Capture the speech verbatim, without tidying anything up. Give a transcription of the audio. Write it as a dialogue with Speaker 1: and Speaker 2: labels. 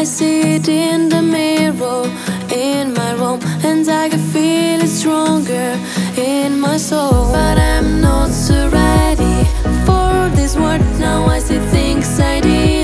Speaker 1: see it in the mirror in my room, and I can feel it stronger in my soul. But I'm not so ready for this world. Now I see things I did